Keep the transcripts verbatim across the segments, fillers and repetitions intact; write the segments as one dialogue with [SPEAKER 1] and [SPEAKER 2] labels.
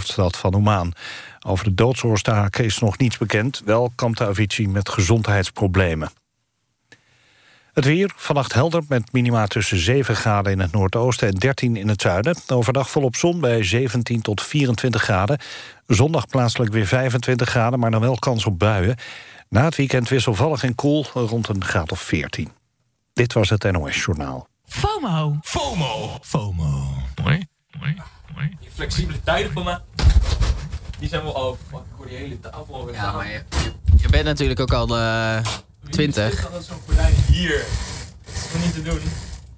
[SPEAKER 1] hoofdstad van Oman. Over de doodsoorzaak is nog niets bekend. Wel kampt Avicii met gezondheidsproblemen. Het weer, vannacht helder met minima tussen zeven graden in het noordoosten en dertien in het zuiden. Overdag volop zon bij zeventien tot vierentwintig graden. Zondag plaatselijk weer vijfentwintig graden, maar dan wel kans op buien. Na het weekend wisselvallig en koel rond een graad of veertien. Dit was het N O S-journaal.
[SPEAKER 2] FOMO. FOMO. FOMO. Mooi, mooi, mooi.
[SPEAKER 3] Die flexibele tijden van me, die zijn wel over. Fuck, ik hoor die hele tafel alweer.
[SPEAKER 4] Ja, maar je, je bent natuurlijk ook al uh, twintig.
[SPEAKER 3] Dat is zo'n gordijn hier. Dat is gewoon niet te doen.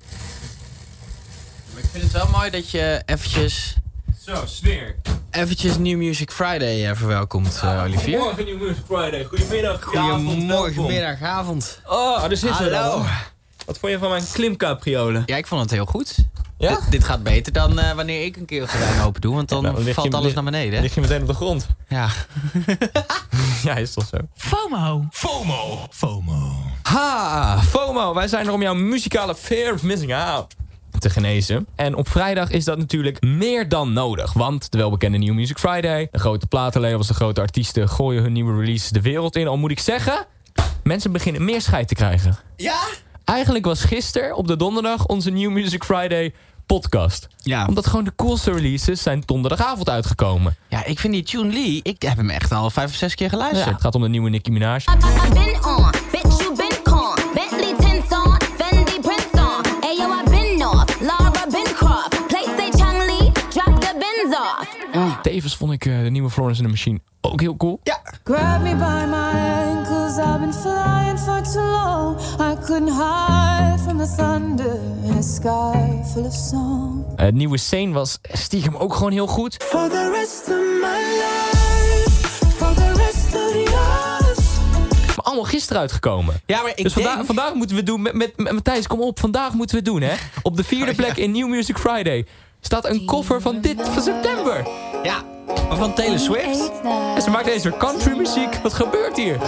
[SPEAKER 4] Maar ik vind het wel mooi dat je eventjes...
[SPEAKER 3] Zo, sfeer.
[SPEAKER 4] Eventjes New Music Friday uh, verwelkomt, uh, Olivier.
[SPEAKER 3] Goedemorgen, New Music Friday. Goedemiddag,
[SPEAKER 4] Goedemorgen, middag, avond.
[SPEAKER 3] Oh, daar zitten we
[SPEAKER 4] Hallo.
[SPEAKER 3] dan. Wat vond je van mijn klimcapriolen?
[SPEAKER 4] Ja, ik vond het heel goed.
[SPEAKER 3] Ja?
[SPEAKER 4] D- dit gaat beter dan uh, wanneer ik een keer een gordijn open doe, want dan
[SPEAKER 3] Ja, nou,
[SPEAKER 4] valt
[SPEAKER 3] je,
[SPEAKER 4] alles naar beneden.
[SPEAKER 3] lig je meteen op de grond.
[SPEAKER 4] Ja.
[SPEAKER 3] Ja, is toch zo?
[SPEAKER 2] FOMO. FOMO. FOMO.
[SPEAKER 3] Ha, FOMO. Wij zijn er om jouw muzikale fear of missing out te genezen. En op vrijdag is dat natuurlijk meer dan nodig. Want de welbekende New Music Friday, de grote platenlabels, de grote artiesten gooien hun nieuwe releases de wereld in. Al moet ik zeggen, mensen beginnen meer scheid te krijgen.
[SPEAKER 4] Ja?
[SPEAKER 3] Eigenlijk was gisteren op de donderdag onze New Music Friday podcast.
[SPEAKER 4] Ja.
[SPEAKER 3] Omdat gewoon de coolste releases zijn donderdagavond uitgekomen.
[SPEAKER 4] Ja, ik vind die Tune Lee, ik heb hem echt al vijf of zes keer geluisterd.
[SPEAKER 3] Ja, het gaat om de nieuwe Nicki Minaj.
[SPEAKER 5] I've been on, bitch, you been con. Bentley tints on, Fendi prints on. Ayo, I've been off, Lara been croft. Play say Chang Lee, drop the bins off.
[SPEAKER 3] Tevens vond ik uh, de nieuwe Florence and the Machine ook heel cool.
[SPEAKER 4] Ja.
[SPEAKER 6] Grab me by my ankles, I've been flying for too long. I couldn't hide from the thunder in a sky full of song.
[SPEAKER 3] Uh, het nieuwe Sane was stiekem ook gewoon heel goed.
[SPEAKER 6] For the rest of my life, for the rest of yours.
[SPEAKER 3] Maar allemaal gisteren uitgekomen.
[SPEAKER 4] Ja, maar ik
[SPEAKER 3] dus
[SPEAKER 4] denk...
[SPEAKER 3] vandaag, vandaag moeten we het doen met, met, met Matthijs, kom op. Vandaag moeten we het doen, hè. Op de vierde
[SPEAKER 4] Oh, ja.
[SPEAKER 3] plek in New Music Friday staat een cover van dit, van september.
[SPEAKER 4] Ja, maar van Taylor Swift.
[SPEAKER 3] En ze maakt deze country muziek. Wat gebeurt hier?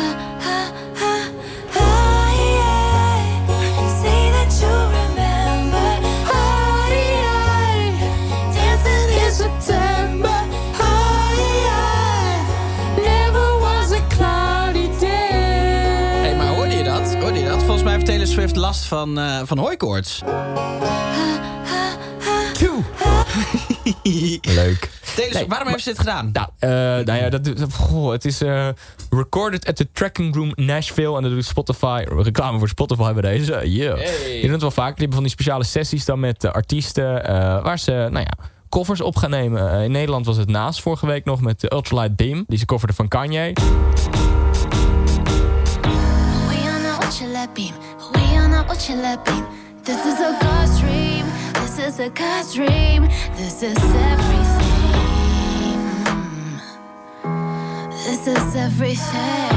[SPEAKER 4] Hey, maar hoorde je dat? Hoorde je dat? Volgens mij heeft Taylor Swift last van, uh, van hooikoorts.
[SPEAKER 3] Leuk.
[SPEAKER 4] Taylor,
[SPEAKER 3] Nee,
[SPEAKER 4] waarom heeft ze dit gedaan?
[SPEAKER 3] Nou, uh, nou ja, dat, dat, goh, het is uh, recorded at the Tracking Room Nashville. En dat doet Spotify. Reclame voor Spotify bij deze. Yeah.
[SPEAKER 4] Hey.
[SPEAKER 3] Die doen het wel vaak. Die hebben van die speciale sessies dan met uh, artiesten. Uh, waar ze, nou ja, covers op gaan nemen. Uh, in Nederland was het Naast vorige week nog met uh, Ultralight Beam. Die ze coverde van Kanye.
[SPEAKER 5] We on a ultralight beam. We on a ultralight beam. This is a God's dream. This is a God's dream. This is everything. This is everything.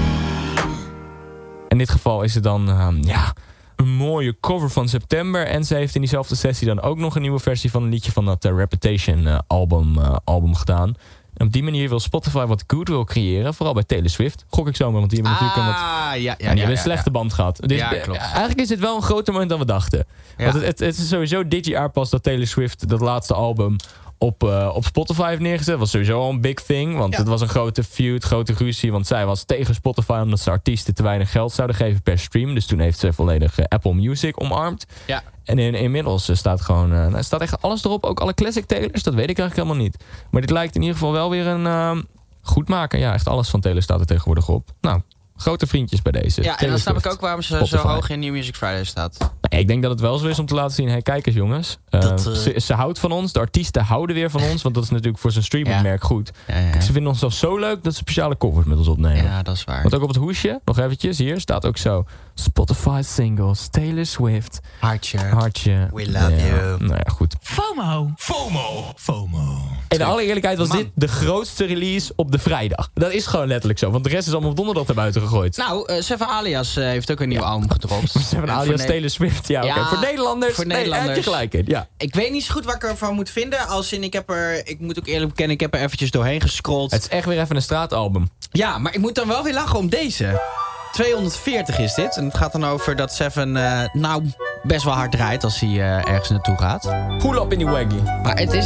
[SPEAKER 3] In dit geval is het dan uh, ja, een mooie cover van september. En ze heeft in diezelfde sessie dan ook nog een nieuwe versie van een liedje van dat uh, Reputation uh, album, uh, album gedaan. En op die manier wil Spotify wat goodwill creëren. Vooral bij Taylor Swift. Gok ik zomaar, want die hebben natuurlijk een, wat,
[SPEAKER 4] Ah, ja, ja,
[SPEAKER 3] ja, die
[SPEAKER 4] ja,
[SPEAKER 3] hebben een
[SPEAKER 4] ja,
[SPEAKER 3] slechte
[SPEAKER 4] ja.
[SPEAKER 3] band gehad. Dus
[SPEAKER 4] Ja,
[SPEAKER 3] uh,
[SPEAKER 4] klopt.
[SPEAKER 3] eigenlijk is dit wel een groter moment dan we dachten.
[SPEAKER 4] Ja.
[SPEAKER 3] Want het, het, het is sowieso dit jaar pas dat Taylor Swift dat laatste album op, uh, op Spotify heeft neergezet. Dat was sowieso al een big thing. Want
[SPEAKER 4] Ja.
[SPEAKER 3] het was een grote feud, grote ruzie. Want zij was tegen Spotify omdat ze artiesten te weinig geld zouden geven per stream. Dus toen heeft ze volledig uh, Apple Music omarmd.
[SPEAKER 4] Ja.
[SPEAKER 3] En in, inmiddels uh, staat gewoon uh, nou, staat echt alles erop. Ook alle classic Taylors. Dat weet ik eigenlijk helemaal niet. Maar dit lijkt in ieder geval wel weer een uh, goed maken. Ja, echt alles van Taylor staat er tegenwoordig op. Nou, grote vriendjes bij deze.
[SPEAKER 4] Ja, en
[SPEAKER 3] Taylor
[SPEAKER 4] dan snap ik
[SPEAKER 3] Swift,
[SPEAKER 4] ook waarom ze
[SPEAKER 3] Spotify.
[SPEAKER 4] zo hoog in New Music Friday staat.
[SPEAKER 3] Nou, ik denk dat het wel zo is om te laten zien... Hé, kijk eens jongens. Uh,
[SPEAKER 4] Dat, uh,
[SPEAKER 3] ze, ze houdt van ons. De artiesten houden weer van ons. Want dat is natuurlijk voor zijn streamingmerk goed.
[SPEAKER 4] Ja, ja, ja.
[SPEAKER 3] Ze vinden ons zelfs zo leuk dat ze speciale covers met ons opnemen.
[SPEAKER 4] Ja, dat is waar.
[SPEAKER 3] Want ook op het hoesje, nog eventjes, hier staat ook zo... Spotify singles, Taylor Swift,
[SPEAKER 4] Hartje.
[SPEAKER 3] hartje.
[SPEAKER 4] We love
[SPEAKER 3] ja,
[SPEAKER 4] you.
[SPEAKER 3] Nou ja, goed.
[SPEAKER 2] FOMO. FOMO. FOMO.
[SPEAKER 3] In alle eerlijkheid was
[SPEAKER 4] Man.
[SPEAKER 3] dit de grootste release op de vrijdag. Dat is gewoon letterlijk zo, want de rest is allemaal op donderdag naar buiten gegooid.
[SPEAKER 4] Nou, uh, Seven Alias uh, heeft ook een nieuw album gedropt.
[SPEAKER 3] Ze hebben
[SPEAKER 4] En
[SPEAKER 3] alias
[SPEAKER 4] voor Ne-
[SPEAKER 3] Taylor Swift, ja, oké.
[SPEAKER 4] Ja,
[SPEAKER 3] Voor Nederlanders,
[SPEAKER 4] voor
[SPEAKER 3] nee,
[SPEAKER 4] Nederlanders.
[SPEAKER 3] heb je gelijk in, ja.
[SPEAKER 4] Ik weet niet zo goed wat ik ervan moet vinden. Als in, ik heb er, ik moet ook eerlijk bekennen, ik heb er eventjes doorheen gescrolld.
[SPEAKER 3] Het is echt weer even een straatalbum.
[SPEAKER 4] Ja, maar ik moet dan wel weer lachen om deze. tweehonderdveertig is dit. En het gaat dan over dat Seven uh, nou best wel hard rijdt als hij uh, ergens naartoe gaat.
[SPEAKER 3] Pull up in die waggy.
[SPEAKER 4] Maar het is,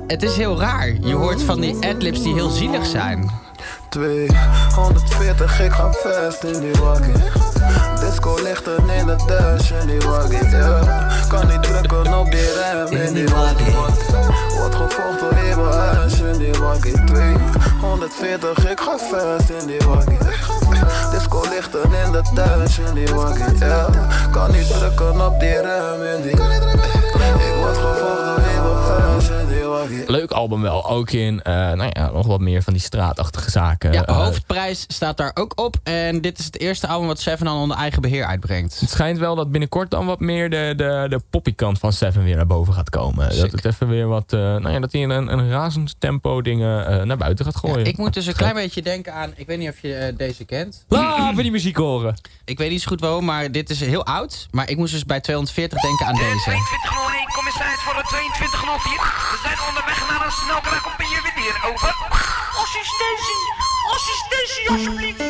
[SPEAKER 4] het is heel raar. Je hoort van die adlibs die heel zielig zijn.
[SPEAKER 7] tweehonderdveertig, ik ga fast in die waggie. Disco lichten in de dash in die waggie, yeah. Kan niet drukken op die rem in die waggie. Wordt gevolgd door heel mijn huis in die waggie. tweehonderdveertig, ik ga fast in die waggie. Disco lichten in de dash in die waggie, yeah. Kan niet drukken op die rem in die. Ik word gevolgd door heel mijn huis in die waggie.
[SPEAKER 3] Leuk album wel, ook in uh, nou ja, nog wat meer van die straatachtige zaken.
[SPEAKER 4] Ja,
[SPEAKER 3] Uh,
[SPEAKER 4] Hoofdprijs staat daar ook op. En dit is het eerste album wat Seven dan onder eigen beheer uitbrengt.
[SPEAKER 3] Het schijnt wel dat binnenkort dan wat meer de, de, de poppykant van Seven weer naar boven gaat komen.
[SPEAKER 4] Sick.
[SPEAKER 3] Dat het even weer wat, uh, nou ja, dat hij in een, een razend tempo dingen uh, naar buiten gaat gooien.
[SPEAKER 4] Ja, ik moet dus een klein beetje denken aan, ik weet niet of je uh, deze kent.
[SPEAKER 3] Laten we die muziek horen.
[SPEAKER 4] Ik weet niet zo goed waarom, maar dit is heel oud. Maar ik moest dus bij tweehonderdveertig denken aan deze.
[SPEAKER 8] tweeëntwintig nul één, commissaris voor de tweeëntwintig nul vier. We zijn onderweg naar een snelkraak op je weer. Over. Assistentie, assistentie alsjeblieft.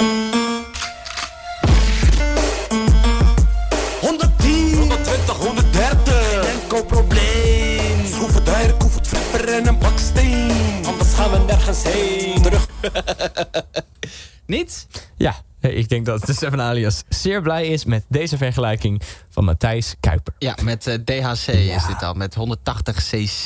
[SPEAKER 7] honderdtien, honderdtwintig, honderddertig. Geen enkel probleem. Schroeven duiken, koevoet flipper en een baksteen. Anders gaan we nergens heen. Terug.
[SPEAKER 4] Niet?
[SPEAKER 3] Ja, ik denk dat de Seven Alias zeer blij is met deze vergelijking van Matthijs Kuiper.
[SPEAKER 4] Ja, met uh, D H C is dit al. Met honderdtachtig cc.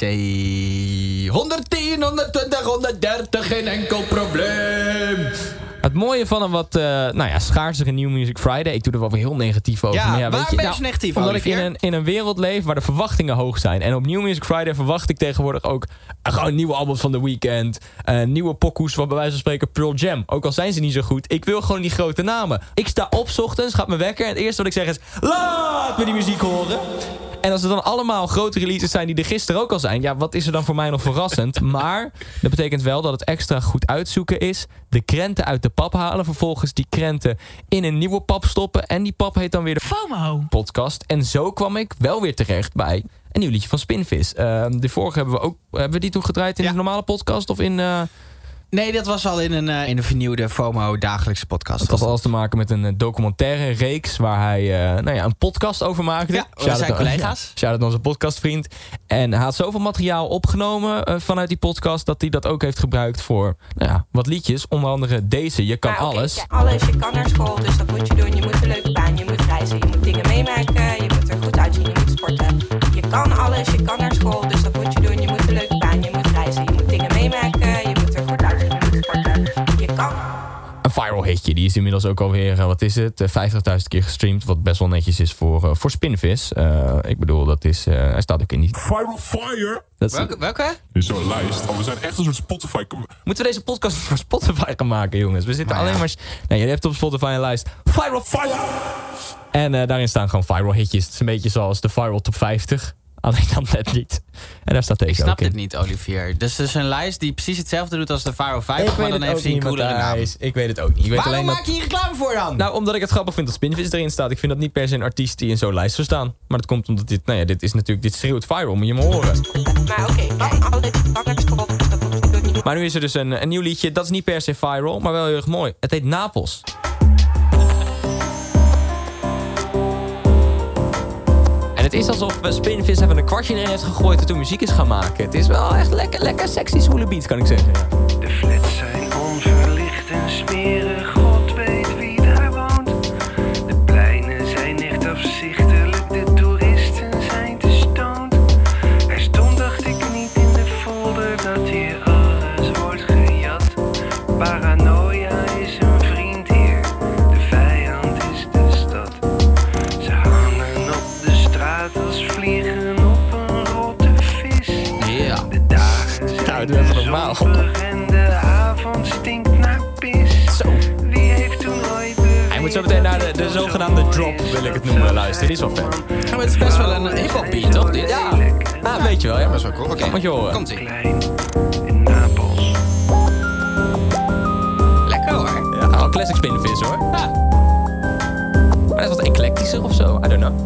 [SPEAKER 4] honderdtien, honderdtwintig, honderddertig. Geen enkel probleem.
[SPEAKER 3] Het mooie van een wat uh, nou ja, schaarsere New Music Friday. Ik doe er wel weer heel negatief over.
[SPEAKER 4] Ja,
[SPEAKER 3] maar ja,
[SPEAKER 4] waar
[SPEAKER 3] weet je,
[SPEAKER 4] ben je
[SPEAKER 3] nou,
[SPEAKER 4] zo negatief,
[SPEAKER 3] Omdat
[SPEAKER 4] Olivier?
[SPEAKER 3] ik in een, in een wereld leef waar de verwachtingen hoog zijn. En op New Music Friday verwacht ik tegenwoordig ook uh, gewoon nieuwe albums van The Weeknd. Uh, nieuwe pokoes van bij wijze van spreken Pearl Jam. Ook al zijn ze niet zo goed. Ik wil gewoon die grote namen. Ik sta op 's ochtends, gaat me wekker. En het eerste wat ik zeg is, laat me die muziek horen. En als het dan allemaal grote releases zijn die er gisteren ook al zijn. Ja, wat is er dan voor mij nog verrassend? Maar dat betekent wel dat het extra goed uitzoeken is. De krenten uit de pap halen. Vervolgens die krenten in een nieuwe pap stoppen. En die pap heet dan weer de
[SPEAKER 2] FOMO.
[SPEAKER 3] podcast. En zo kwam ik wel weer terecht bij een nieuw liedje van Spinvis. Uh, de vorige hebben we ook... Hebben we die toen gedraaid in
[SPEAKER 4] Ja.
[SPEAKER 3] de normale podcast? Of in... Uh,
[SPEAKER 4] Nee, dat was al in een, uh, in een vernieuwde FOMO dagelijkse podcast.
[SPEAKER 3] Het had alles te maken met een uh, documentaire reeks waar hij uh, nou ja, een podcast over maakte.
[SPEAKER 4] Ja, we
[SPEAKER 3] Shout-out
[SPEAKER 4] zijn
[SPEAKER 3] aan-
[SPEAKER 4] collega's.
[SPEAKER 3] Ja, shout-out aan onze podcastvriend. En hij had zoveel materiaal opgenomen uh, vanuit die podcast dat hij dat ook heeft gebruikt voor nou ja, wat liedjes. Onder andere deze, Je kan
[SPEAKER 9] Maar oké,
[SPEAKER 3] alles.
[SPEAKER 9] ja, alles. Je kan naar school, dus dat moet je doen. Je moet een leuke baan, je moet reizen, je moet dingen meemaken. Je moet er goed uitzien, je moet sporten. Je kan alles, je kan naar school, dus dat moet je doen. Je moet een leuke baan, je moet reizen, je moet dingen meemaken. Je moet er goed uitzien, je moet sporten. Je kan...
[SPEAKER 3] Een viral hitje, die is inmiddels ook alweer, uh, wat is het, uh, vijftigduizend keer gestreamd. Wat best wel netjes is voor, uh, voor Spinvis. Uh, ik bedoel, dat is, uh, hij staat ook in die...
[SPEAKER 10] Viral Fire.
[SPEAKER 3] Dat is,
[SPEAKER 4] Welke? welke?
[SPEAKER 10] Dit is zo'n lijst. Oh, we zijn echt een soort Spotify.
[SPEAKER 3] moeten we deze podcast voor Spotify gaan maken, jongens? We zitten
[SPEAKER 4] Maar ja.
[SPEAKER 3] alleen maar... Nee, je hebt op Spotify een lijst. Viral Fire! En uh, daarin staan gewoon viral hitjes. Het is een beetje zoals de Viral Top vijftig. Alleen dan net niet. En daar staat deze
[SPEAKER 4] Ik snap
[SPEAKER 3] ook in.
[SPEAKER 4] dit niet, Olivier. Dus het is een lijst die precies hetzelfde doet als de Faro
[SPEAKER 3] Ik
[SPEAKER 4] vijftig, maar
[SPEAKER 3] weet
[SPEAKER 4] dan
[SPEAKER 3] het
[SPEAKER 4] heeft
[SPEAKER 3] ook
[SPEAKER 4] hij een
[SPEAKER 3] niet,
[SPEAKER 4] coolere naam.
[SPEAKER 3] Matthijs. Ik weet het ook niet. Ik weet
[SPEAKER 4] Waarom
[SPEAKER 3] alleen
[SPEAKER 4] maak
[SPEAKER 3] dat...
[SPEAKER 4] je hier reclame voor dan?
[SPEAKER 3] Nou, omdat ik het grappig vind dat Spinvis erin staat. Ik vind dat niet per se een artiest die in zo'n lijst zou staan. Maar dat komt omdat dit... Nou ja, dit is natuurlijk... Dit schreeuwt viral. Moet je me horen.
[SPEAKER 9] Maar oké, je kan alles, je kan naar school, dus dat moet je doen. Je moet...
[SPEAKER 3] Maar nu is er dus een, een nieuw liedje. Dat is niet per se viral, maar wel heel erg mooi. Het heet Napels. En het is alsof Spinvis even een kwartje erin heeft gegooid en toen muziek is gaan maken. Het is wel echt lekker, lekker sexy zwoele beat, kan ik zeggen.
[SPEAKER 7] De flats zijn onverlicht en smerig, God weet wie daar woont. De pleinen zijn echt afzichtelijk, de toeristen zijn te stoned. Er stond, dacht ik niet in de folder, dat hier alles wordt gejat. Paranoia is een vriend hier, de vijand is de stad. Ze hangen op de straat als vliegen op een rotte vis.
[SPEAKER 4] Ja.
[SPEAKER 7] De dagen zijn
[SPEAKER 3] Nou, doe even normaal.
[SPEAKER 7] zonnig en de avond stinkt naar pis.
[SPEAKER 3] Zo.
[SPEAKER 7] Wie heeft toen ooit bewezen?
[SPEAKER 3] Hij moet zo meteen naar de, de zogenaamde drop, wil ik het noemen, luisteren. Die is wel vet.
[SPEAKER 4] Maar het is best wel een hip-hop beat, toch? Dit?
[SPEAKER 3] Ja, ah, weet je wel, ja.
[SPEAKER 4] Dat is wel cool. Oké,
[SPEAKER 3] Moet je horen.
[SPEAKER 4] komt ie.
[SPEAKER 7] Klein in Napels.
[SPEAKER 4] Lekker hoor.
[SPEAKER 3] Ja, al classic Spinvis hoor. Ja. Maar dat is wat eclectischer of zo, I don't know.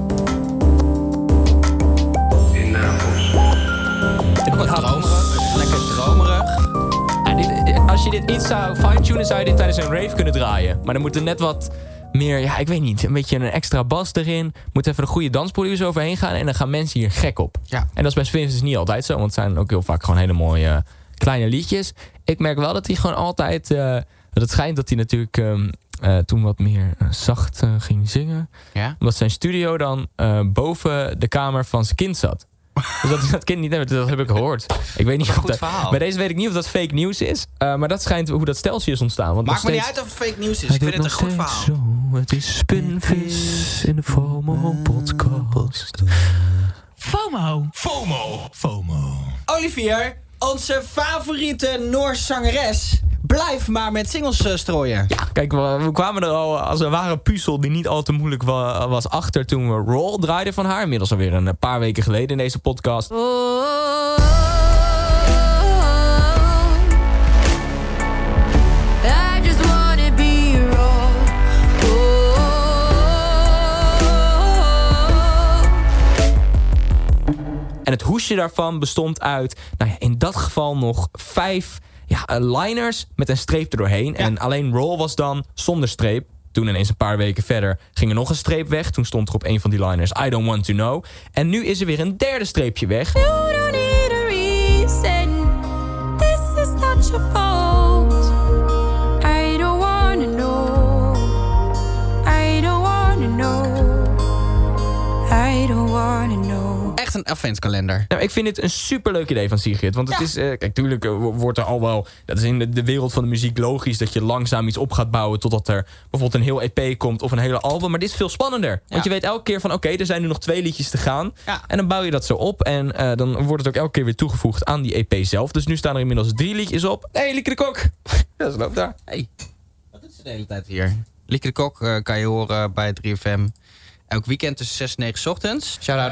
[SPEAKER 7] In Napels.
[SPEAKER 4] Ook wat dromerig. Lekker dromerig.
[SPEAKER 3] Ja, dit, als je dit iets zou fine-tunen, zou je dit tijdens een rave kunnen draaien. Maar dan moet er net wat meer, ja, ik weet niet, een beetje een extra bas erin. Moet even een goede dansproducer overheen gaan en dan gaan mensen hier gek op.
[SPEAKER 4] Ja.
[SPEAKER 3] En dat is bij Sphinx niet altijd zo, want het zijn ook heel vaak gewoon hele mooie uh, kleine liedjes. Ik merk wel dat hij gewoon altijd, uh, dat het schijnt dat hij natuurlijk um, uh, toen wat meer uh, zacht uh, ging zingen.
[SPEAKER 4] Ja?
[SPEAKER 3] Omdat zijn studio dan uh, boven de kamer van zijn kind zat. Dus dat dat kind niet heeft, dat heb ik gehoord. Ik weet niet of dat, bij deze weet ik niet of dat fake nieuws is. Uh, maar dat schijnt hoe dat stelsel is ontstaan. Want
[SPEAKER 4] Maakt me
[SPEAKER 3] steeds...
[SPEAKER 4] niet uit of het fake nieuws is. Ik vind het een goed verhaal.
[SPEAKER 3] Zo, het is Spinvis in de FOMO podcast.
[SPEAKER 2] FOMO. FOMO. FOMO.
[SPEAKER 4] Olivier, onze favoriete Noorse zangeres. Blijf maar met singles uh, strooien.
[SPEAKER 3] Ja, kijk, we, we kwamen er al als een ware puzzel die niet al te moeilijk wa- was achter toen we Roll draaiden van haar. Inmiddels alweer een paar weken geleden in deze podcast.
[SPEAKER 6] Oh, I just wanna be wrong. Oh,
[SPEAKER 3] en het hoesje daarvan bestond uit, nou ja, in dat geval nog vijf... Ja, uh, liners met een streep erdoorheen. Ja. En alleen Roll was dan zonder streep. Toen ineens een paar weken verder ging er nog een streep weg. Toen stond er op een van die liners I don't want to know. En nu is er weer een derde streepje weg.
[SPEAKER 6] you don't need a reason. This is not your fault. I don't wanna know. I don't wanna know. I don't wanna know.
[SPEAKER 4] Echt een adventskalender.
[SPEAKER 3] Nou, ik vind het een superleuk idee van Sigrid. Want het
[SPEAKER 4] ja.
[SPEAKER 3] is, uh, kijk, tuurlijk uh, wordt er al wel... Dat is in de, de wereld van de muziek logisch dat je langzaam iets op gaat bouwen totdat er bijvoorbeeld een heel E P komt of een hele album. Maar dit is veel spannender. Want
[SPEAKER 4] Ja.
[SPEAKER 3] je weet elke keer van, oké, okay, er zijn nu nog twee liedjes te gaan.
[SPEAKER 4] Ja.
[SPEAKER 3] En dan bouw je dat zo op. En uh, dan wordt het ook elke keer weer toegevoegd aan die E P zelf. Dus nu staan er inmiddels drie liedjes op. Hé, hey, Lieke de Kok. Ja, ze loopt daar.
[SPEAKER 4] Hey, wat doet ze de hele tijd hier? Lieke de Kok uh, kan je horen bij drie F M. Elk weekend tussen zes en negen 's ochtends.
[SPEAKER 3] Shout-out.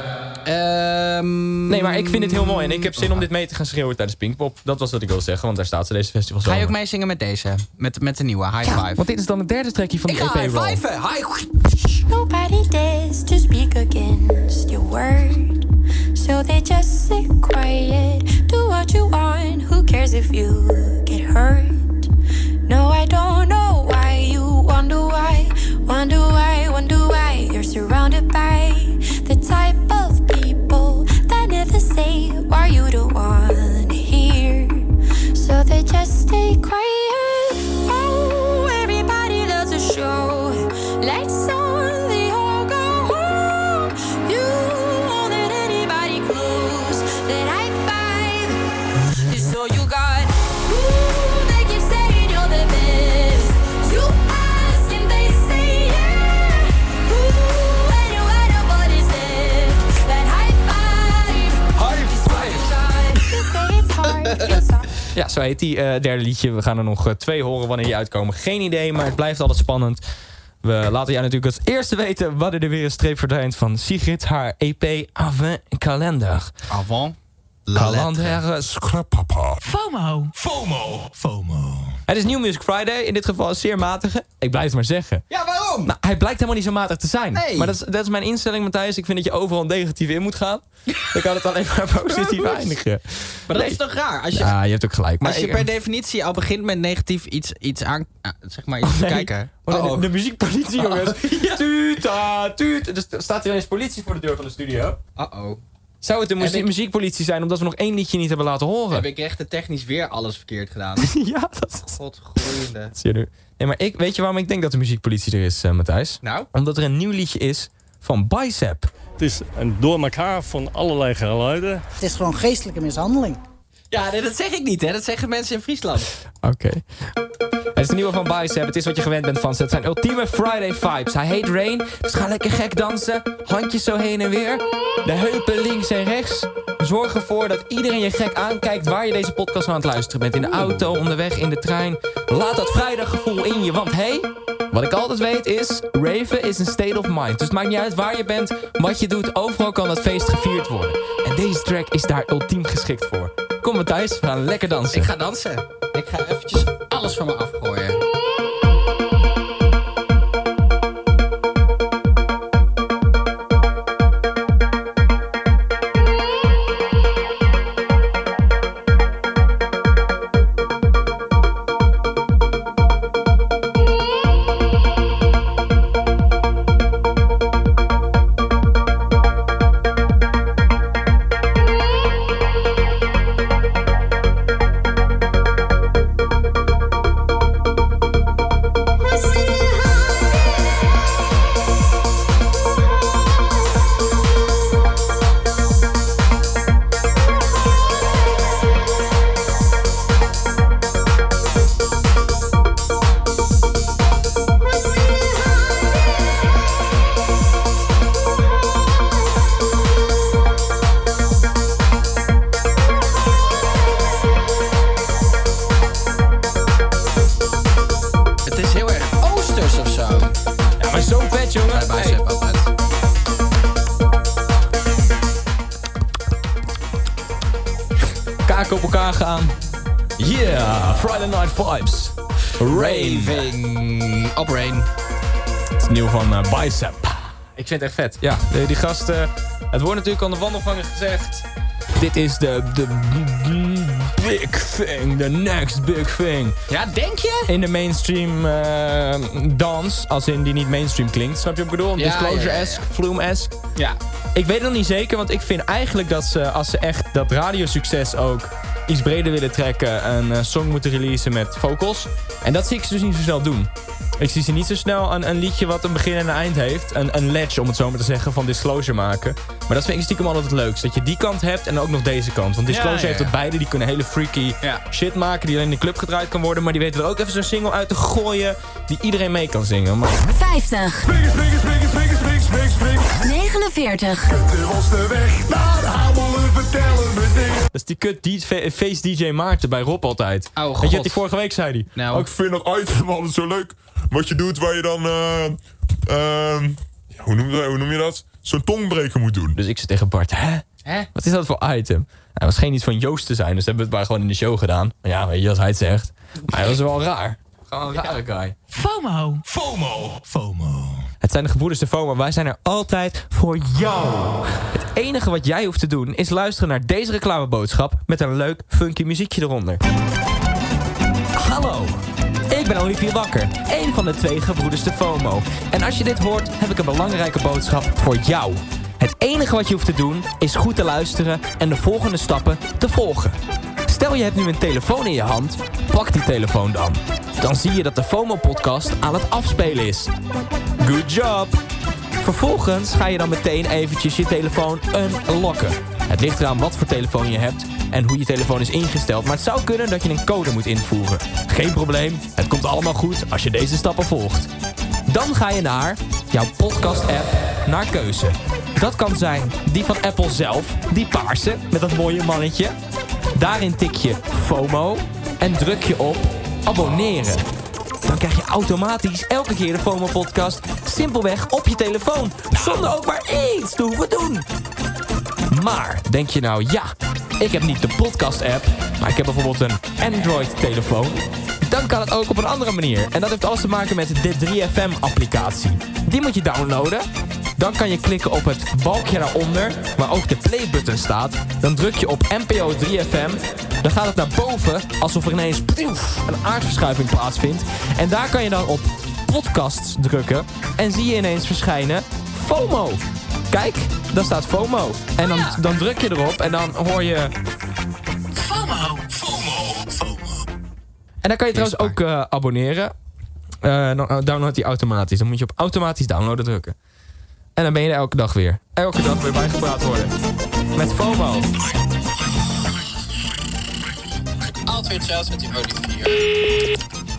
[SPEAKER 4] Um,
[SPEAKER 3] Nee, maar ik vind het heel mooi. En ik heb zin om dit mee te gaan schreeuwen tijdens Pinkpop. Dat was wat ik wilde zeggen, want daar staat ze deze festival zo.
[SPEAKER 4] Ga je ook meezingen met deze? Met, met de nieuwe High
[SPEAKER 3] Ja,
[SPEAKER 4] Five?
[SPEAKER 3] want dit is dan het derde trekje van
[SPEAKER 4] Ik
[SPEAKER 3] de E P
[SPEAKER 4] ga high
[SPEAKER 3] Roll.
[SPEAKER 4] fiven! High...
[SPEAKER 6] Nobody dares to speak against your word. So they just sit quiet. Do what you want. Who cares if you get hurt? No, I don't know why you wonder why. Wonder why, wonder why. You're surrounded by the type of people that never say why you don't want to hear. So they just stay quiet. Oh, everybody loves a show. Lights on, they all go home. You won't let anybody close. That high five is all you got. Ooh, they keep saying you're the best. You ask and they say yeah. Ooh, and you end up what is it? That high five.
[SPEAKER 3] High five.
[SPEAKER 6] You say it's hard, feels hard.
[SPEAKER 3] Ja, zo heet die uh, derde liedje. We gaan er nog uh, twee horen wanneer die uitkomen. Geen idee, maar het blijft altijd spannend. We laten jou natuurlijk als eerste weten wanneer er weer een streep verdwijnt van Sigrid. Haar E P Avant Kalender.
[SPEAKER 4] Avant.
[SPEAKER 3] Kalender Scrapapa.
[SPEAKER 2] FOMO. FOMO. FOMO.
[SPEAKER 3] Het is New Music Friday. In dit geval een zeer matige. Ik blijf het maar zeggen.
[SPEAKER 4] Ja, waarom?
[SPEAKER 3] Nou, hij blijkt helemaal niet zo matig te zijn.
[SPEAKER 4] Nee.
[SPEAKER 3] Maar dat is, dat is mijn instelling, Matthijs. Ik vind dat je overal negatief in moet gaan. Dan kan het alleen maar positief eindigen.
[SPEAKER 4] Maar dat
[SPEAKER 3] Nee.
[SPEAKER 4] is toch raar? Als je,
[SPEAKER 3] Ja, je hebt ook gelijk. Maar
[SPEAKER 4] als je
[SPEAKER 3] ik-
[SPEAKER 4] per definitie al begint met negatief iets, iets aan... ah, zeg maar iets te
[SPEAKER 3] Nee.
[SPEAKER 4] kijken.
[SPEAKER 3] Oh, nee,
[SPEAKER 4] Oh,
[SPEAKER 3] de, de muziekpolitie, jongens. Tuta, tuut. Er staat hier ineens politie voor de deur van de studio.
[SPEAKER 4] Uh-oh.
[SPEAKER 3] Zou het de muzie-
[SPEAKER 4] Heb ik-
[SPEAKER 3] muziekpolitie zijn omdat we nog één liedje niet hebben laten horen?
[SPEAKER 4] Heb ik echt technisch weer alles verkeerd gedaan?
[SPEAKER 3] Ja, dat is...
[SPEAKER 4] Godgroeiende.
[SPEAKER 3] Zie je nu. Nee, maar ik, weet je waarom ik denk dat de muziekpolitie er is, uh, Matthijs?
[SPEAKER 4] Nou?
[SPEAKER 3] Omdat er een nieuw liedje is van Bicep.
[SPEAKER 11] Het is een door elkaar van allerlei geluiden.
[SPEAKER 12] Het is gewoon geestelijke mishandeling.
[SPEAKER 4] Ja, nee, dat zeg ik niet, hè. Dat zeggen mensen in Friesland.
[SPEAKER 3] Oké. Okay. Het is de nieuwe van Bicep. Het is wat je gewend bent van ze. Het zijn ultieme Friday vibes. Hij heet Rain, dus ga lekker gek dansen. Handjes zo heen en weer. De heupen links en rechts. Zorg ervoor dat iedereen je gek aankijkt waar je deze podcast aan het luisteren bent. In de auto, onderweg, in de trein. Laat dat vrijdaggevoel in je. Want hé, hey, wat ik altijd weet is, raven is een state of mind. Dus het maakt niet uit waar je bent, wat je doet. Overal kan dat feest gevierd worden. En deze track is daar ultiem geschikt voor. Kom Matthijs, we gaan lekker dansen.
[SPEAKER 4] Ik ga dansen. Ik ga eventjes alles van me afgooien.
[SPEAKER 3] elkaar gaan. Yeah, Friday Night Vibes. Rain.
[SPEAKER 4] Raving op Rain.
[SPEAKER 3] Het is nieuw van uh, Bicep. Ik vind het echt vet. Ja, die, die gasten... Het wordt natuurlijk aan de wandelgangen gezegd. Dit is de, de big thing. The next big thing.
[SPEAKER 4] Ja, denk je?
[SPEAKER 3] In de mainstream uh, dans. Als in die niet mainstream klinkt. Snap je wat ik bedoel?
[SPEAKER 4] Ja,
[SPEAKER 3] Disclosure-esque,
[SPEAKER 4] ja, ja.
[SPEAKER 3] Flume-esque.
[SPEAKER 4] Ja.
[SPEAKER 3] Ik weet het nog niet zeker. Want ik vind eigenlijk dat ze, als ze echt dat radiosucces ook iets breder willen trekken, een uh, song moeten releasen met vocals. En dat zie ik ze dus niet zo snel doen. Ik zie ze niet zo snel een, een liedje wat een begin en een eind heeft. Een, een ledge, om het zo maar te zeggen, van Disclosure maken. Maar dat vind ik stiekem altijd het leukste. Dat je die kant hebt en ook nog deze kant. Want Disclosure
[SPEAKER 4] ja, ja, ja.
[SPEAKER 3] heeft het beide. Die kunnen hele freaky
[SPEAKER 4] ja.
[SPEAKER 3] shit maken die alleen in de club gedraaid kan worden. Maar die weten er ook even zo'n single uit te gooien die iedereen mee kan zingen. Maar...
[SPEAKER 5] vijftig.
[SPEAKER 2] Springen, springen, springen, springen, springen, springen, springen.
[SPEAKER 5] negenenveertig.
[SPEAKER 2] Kunt ons de weg naar de hamelen vertellen me dingen.
[SPEAKER 3] Dat is die kut die face D J Maarten bij Rob altijd.
[SPEAKER 4] Oh, God.
[SPEAKER 3] Weet je wat die vorige week zei? Die?
[SPEAKER 4] Nou.
[SPEAKER 10] Oh, ik vind dat item altijd zo leuk. Wat je doet waar je dan... Uh, uh, ja, hoe, noem je, hoe noem je dat? Zo'n tongbreker moet doen.
[SPEAKER 3] Dus ik zei tegen Bart, hè?
[SPEAKER 4] Hè?
[SPEAKER 3] Wat is dat voor item? Hij was geen iets van Joost te zijn, dus hebben we het maar gewoon in de show gedaan. Maar ja, weet je, als hij het zegt. Maar dat was wel raar. Gewoon een rare guy.
[SPEAKER 2] FOMO. FOMO. FOMO.
[SPEAKER 3] Het zijn de gebroeders de FOMO. Wij zijn er altijd voor jou. Het enige wat jij hoeft te doen is luisteren naar deze reclameboodschap met een leuk funky muziekje eronder. Hallo. Ik ben Olivier Bakker, één van de twee gebroeders de FOMO. En als je dit hoort, heb ik een belangrijke boodschap voor jou. Het enige wat je hoeft te doen, is goed te luisteren en de volgende stappen te volgen. Stel je hebt nu een telefoon in je hand, pak die telefoon dan. Dan zie je dat de FOMO-podcast aan het afspelen is. Good job! Vervolgens ga je dan meteen eventjes je telefoon unlocken. Het ligt eraan wat voor telefoon je hebt en hoe je telefoon is ingesteld. Maar het zou kunnen dat je een code moet invoeren. Geen probleem, het komt allemaal goed als je deze stappen volgt. Dan ga je naar jouw podcast-app naar keuze. Dat kan zijn die van Apple zelf, die paarse met dat mooie mannetje. Daarin tik je FOMO en druk je op abonneren. Dan krijg je automatisch elke keer de FOMO-podcast simpelweg op je telefoon. Zonder ook maar iets te hoeven doen. Maar denk je nou, ja, ik heb niet de podcast-app, maar ik heb bijvoorbeeld een Android-telefoon. Dan kan het ook op een andere manier. En dat heeft alles te maken met de drie F M-applicatie. Die moet je downloaden. Dan kan je klikken op het balkje daaronder, waar ook de play-button staat. Dan druk je op N P O drie F M. Dan gaat het naar boven, alsof er ineens pioef, een aardverschuiving plaatsvindt. En daar kan je dan op podcasts drukken. En zie je ineens verschijnen FOMO. Kijk, daar staat FOMO. En dan, dan druk je erop en dan hoor je...
[SPEAKER 2] FOMO. FOMO. FOMO.
[SPEAKER 3] En dan kan je trouwens ook uh, abonneren. Uh, dan uh, downloadt hij automatisch. Dan moet je op automatisch downloaden drukken. En dan ben je er elke dag weer. Elke dag weer bijgepraat worden. Met FOMO.
[SPEAKER 4] Altijd weer hetzelfde met die Olivier.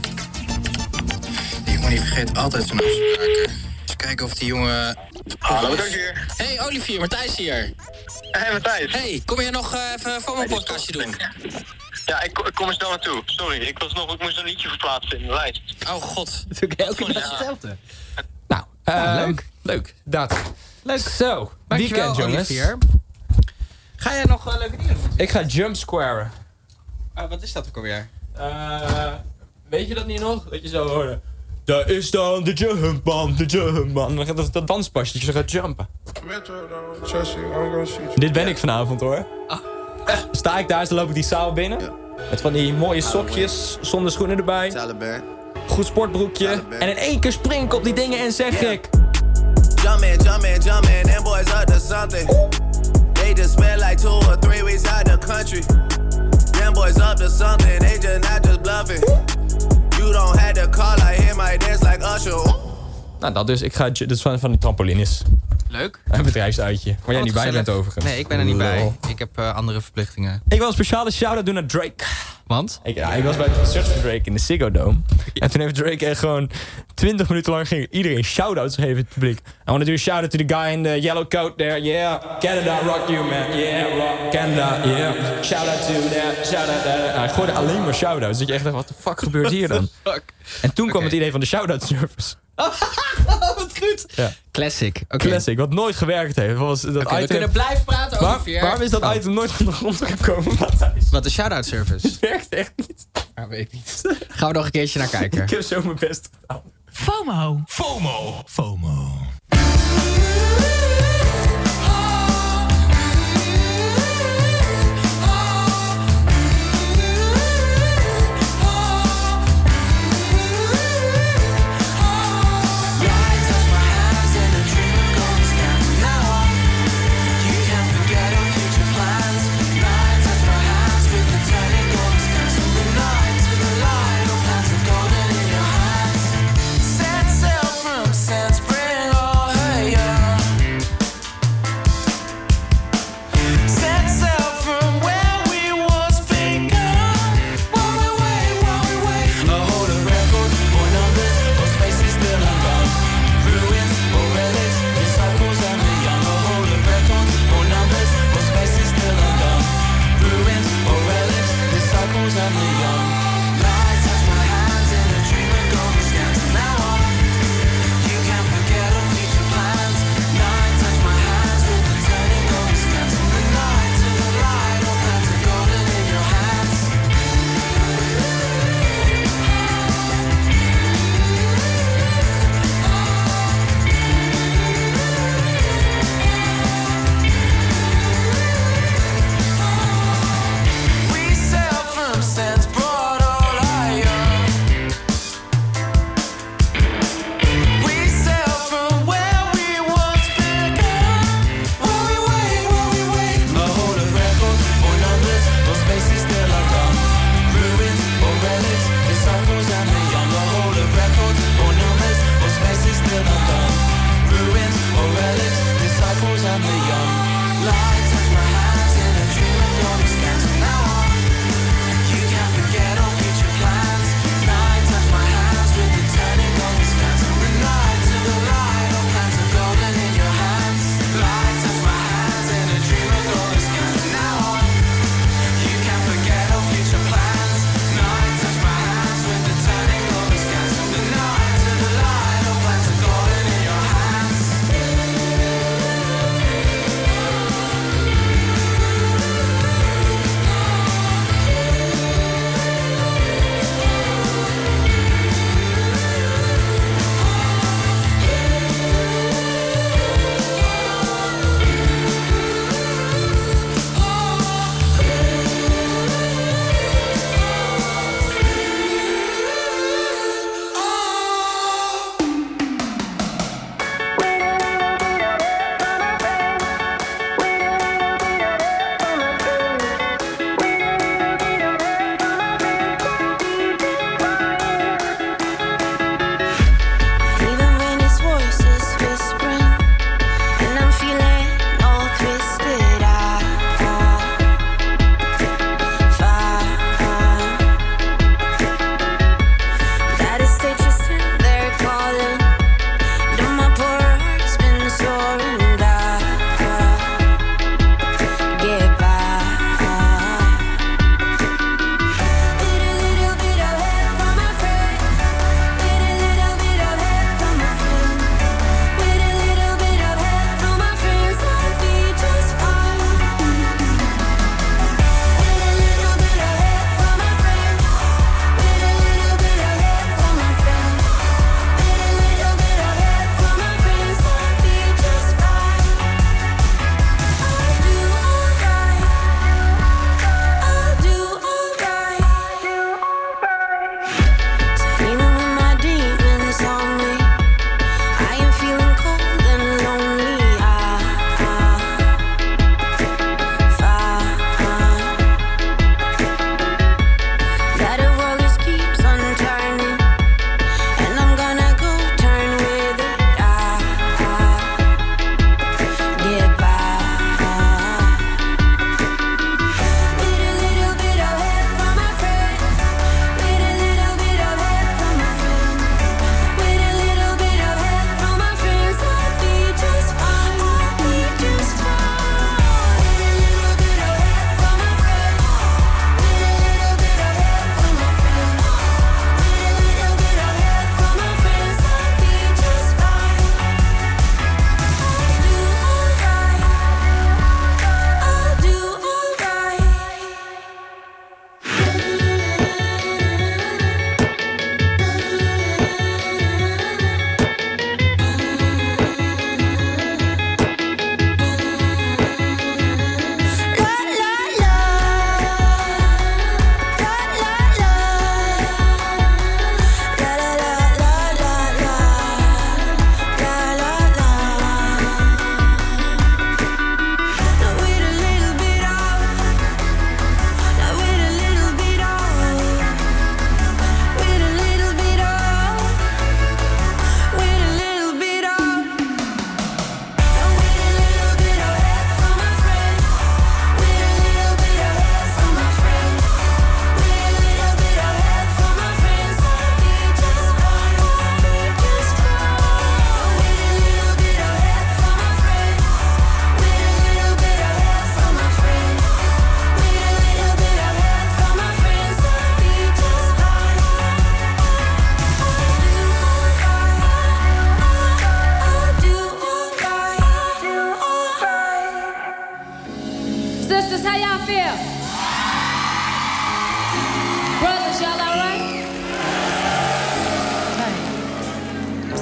[SPEAKER 4] Die jongen die vergeet altijd zijn afspraken. Dus kijken of die jongen...
[SPEAKER 13] Hallo, dank je.
[SPEAKER 4] Hey Olivier, Matthijs hier.
[SPEAKER 13] Hey Matthijs.
[SPEAKER 4] Hey, kom je nog uh, even voor mijn podcastje doen?
[SPEAKER 13] Ja, ik, ik kom er snel naartoe. Sorry, ik, was nog, ik moest een liedje verplaatsen in de lijst.
[SPEAKER 4] Oh god.
[SPEAKER 3] Dat doe ik elke dag hetzelfde. Nou, uh,
[SPEAKER 4] ja,
[SPEAKER 3] leuk. Leuk, dat.
[SPEAKER 4] Leuk.
[SPEAKER 3] Zo,
[SPEAKER 4] Dankjewel,
[SPEAKER 3] weekend jongens.
[SPEAKER 4] Olivier. Ga jij nog uh, leuke dingen doen?
[SPEAKER 3] Ik ga jump squaren.
[SPEAKER 4] Uh, wat is dat ook alweer?
[SPEAKER 3] Uh, weet je dat niet nog? Dat je zo hoorde. Daar is dan de jumpman, de jumpman. Dan gaat dat, dat danspasje dat je zo gaat jumpen. Dit ben ik vanavond hoor. Ah. Sta ik daar, dan loop ik die zaal binnen. Ja. Met van die mooie sokjes, zonder schoenen erbij. Goed sportbroekje. En in één keer spring ik op die dingen en zeg yeah. ik...
[SPEAKER 14] Jumpin', jumpin', jumpin', them boys up to something. They just spent like two or three weeks out the country. Them boys up to something, they just not just bluffing. You don't have to call like him, I dance like Usher.
[SPEAKER 3] Nou, dat dus. Ik ga dus van, van die trampolines.
[SPEAKER 4] Leuk.
[SPEAKER 3] Een bedrijfsuitje. Waar jij niet bij bent overigens.
[SPEAKER 4] Nee, ik ben er niet bij. Ik heb uh, andere verplichtingen.
[SPEAKER 3] Ik wil een speciale shout-out doen naar Drake.
[SPEAKER 4] Want?
[SPEAKER 3] Ik, ja, ik was bij het concert van Drake in de Ziggo Dome. En toen heeft Drake echt gewoon twintig minuten lang ging iedereen shout-outs geven in het publiek. I want to do a shout-out to the guy in the yellow coat there. Yeah, Canada, rock you man. Yeah, rock Canada, yeah. Shout-out to that, shout-out that. Hij gooide alleen maar shout-outs. Dat je echt dacht, wat de fuck gebeurt hier dan? En toen kwam okay. het idee van de shout-out service.
[SPEAKER 4] Wat goed. goed.
[SPEAKER 3] Ja.
[SPEAKER 4] Classic. Okay.
[SPEAKER 3] Classic, wat nooit gewerkt heeft. Was dat
[SPEAKER 4] okay,
[SPEAKER 3] item...
[SPEAKER 4] We kunnen blijven praten over
[SPEAKER 3] Waar,
[SPEAKER 4] V R.
[SPEAKER 3] Waarom is dat
[SPEAKER 4] oh.
[SPEAKER 3] item nooit van de grond gekomen?
[SPEAKER 4] Wat de shout-out service?
[SPEAKER 3] Het werkt echt niet.
[SPEAKER 4] Ja, weet ik niet. Gaan we nog een keertje naar kijken.
[SPEAKER 3] Ik heb zo mijn best gedaan.
[SPEAKER 15] FOMO. FOMO. FOMO.
[SPEAKER 16] Set sail from Sand Spring.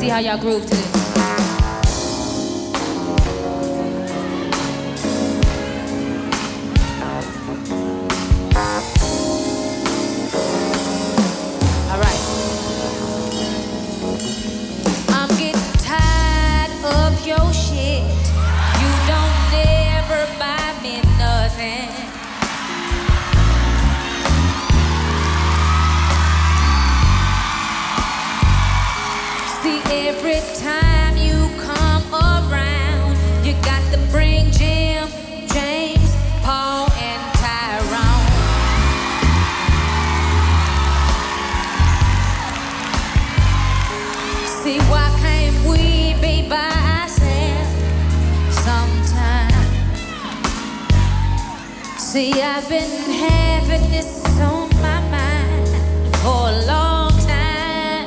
[SPEAKER 16] see how y'all groove to this. All right. I'm getting tired of your shit. You don't never buy me nothing. See, every time you come around, you got to bring Jim, James, Paul, and Tyrone. See, why can't we be by ourselves sometime? See, I've been having this on my mind for a long time.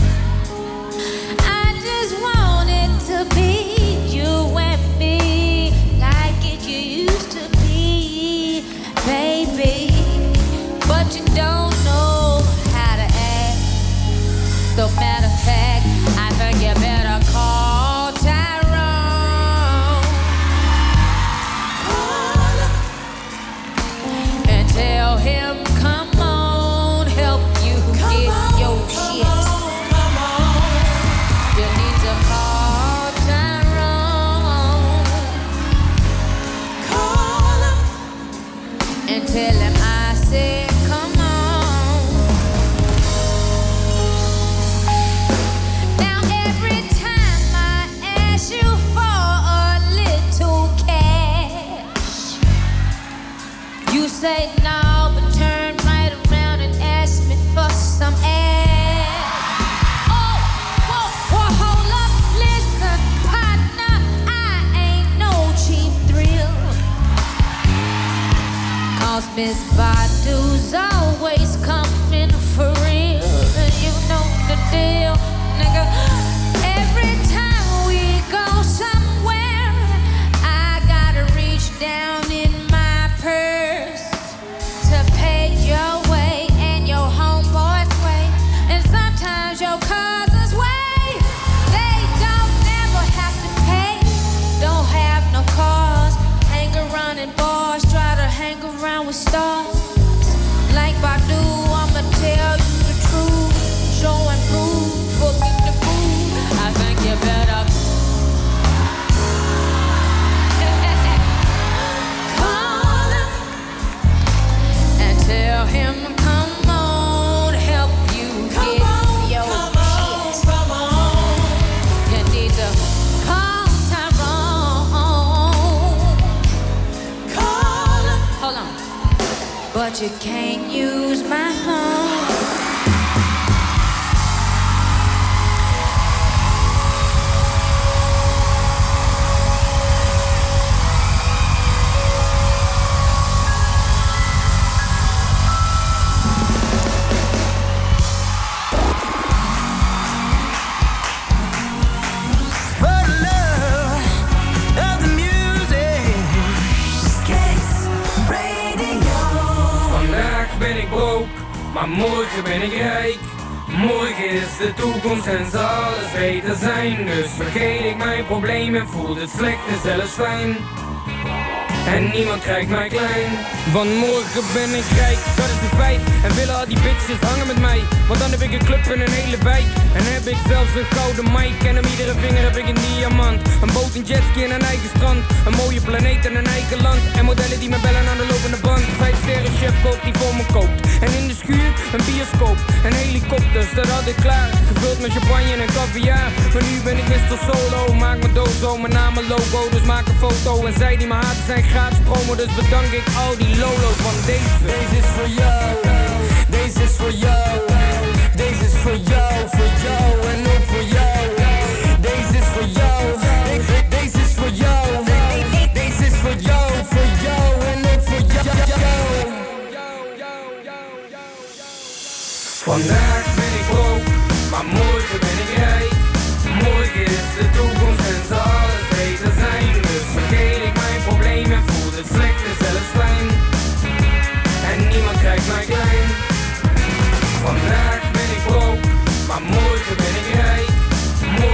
[SPEAKER 16] I just want it to be you and me, like it used to be, baby. But you don't know how to act. So matter of fact, I think you better call Tyrone and tell him, come on, help you get your shit. You need to call Tyrone and tell him I said, come on. Now every time I ask you for a little cash, you say no, but turn right around and ask me for some ass. Oh, whoa, whoa, hold up, listen, partner, I ain't no cheap thrill. 'Cause Miss Badu's always coming for real. You know the deal, nigga. Every time we go somewhere, I gotta reach down in my purse to pay your way and your homeboy's way, and sometimes your cousin's way. They don't never have to pay, don't have no cars, hang around in bars, try to hang around with stars. Like Badu, I'ma tell you the truth, show and prove, booking the food. I think you better call him and tell him, come on, help you get your shit. You need to call Tyrone. Call him. Hold on. But you can't use my phone.
[SPEAKER 17] For the love of the music. Case Radio.
[SPEAKER 18] Vandaag ben ik broke, maar morgen ben ik rijk. Morgen is de toekomst en zal alles beter zijn. Dus vergeet ik mijn probleem en voel het slecht en zelfs fijn. En niemand krijgt mij klein. Want morgen ben ik rijk, dat is een feit. En willen al die bitches hangen met mij. Want dan heb ik een club in een hele wijk. En heb ik zelfs een gouden mic. En om iedere vinger heb ik een diamant. Een boot, een jetski en een eigen strand. Een mooie planeet en een eigen land. En modellen die me bellen aan de lopende band. Vijf sterren chef koopt die voor me koopt. En in de schuur een bioscoop. En helikopters, dat had ik klaar. Gevuld met champagne en caviar. Maar nu ben ik mister Solo. Maak mijn dozo, mijn naam en logo. Dus maak een foto. En zij die me haten zijn gratis promo. Dus bedank ik al die lolo's van deze.
[SPEAKER 17] Deze is voor jou. Deze is voor jou. Deze is voor jou, voor jou en ook voor jou. Deze is voor jou. De- Deze is voor jou. Deze is voor jou, voor jou en ook voor jou.
[SPEAKER 18] Vandaag ben ik broke, maar morgen ben ik rijk. Morgen is de toekomst en zal alles beter zijn. Dus vergeet ik mijn probleem en voel het slecht en zelfs fijn. En niemand krijgt mij klein. Vandaag ben ik broke, maar morgen ben ik rijk.